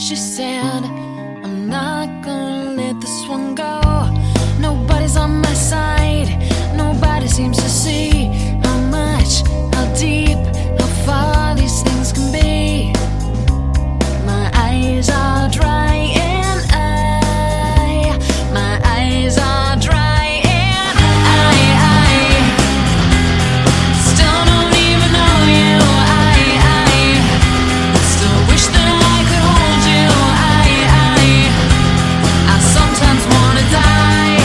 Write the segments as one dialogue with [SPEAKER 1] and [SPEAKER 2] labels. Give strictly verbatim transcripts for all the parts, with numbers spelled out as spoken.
[SPEAKER 1] she said, I'm not gonna let this one go. Nobody's on my side, nobody seems to see how much, how deep, how far these things can be. My eyes are dry and I, my eyes are dry and I, I still don't even know you. I, I still wish that I could hold you. I, I, I sometimes wanna die.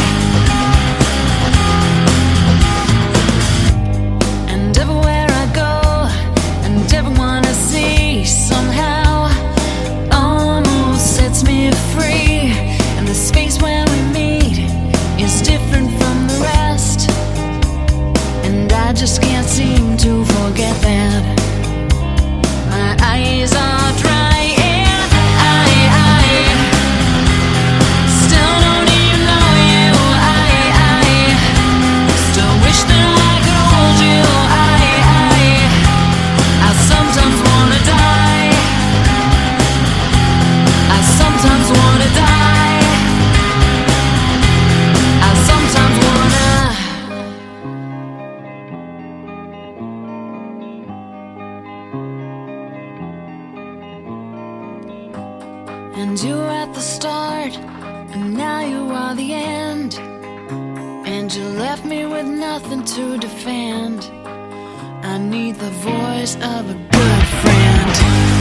[SPEAKER 1] And everywhere I go, and everyone I see somehow almost sets me free. And the space where we meet is different from the rest, and I just can't seem to forget that. My eyes are dry and I, I still don't even know you. I, I still wish that I could hold you. I, I I sometimes wanna die. I sometimes wanna die. I sometimes wanna. And you were at the start, and now you are the end. And you left me with nothing to defend. I need the voice of a good friend.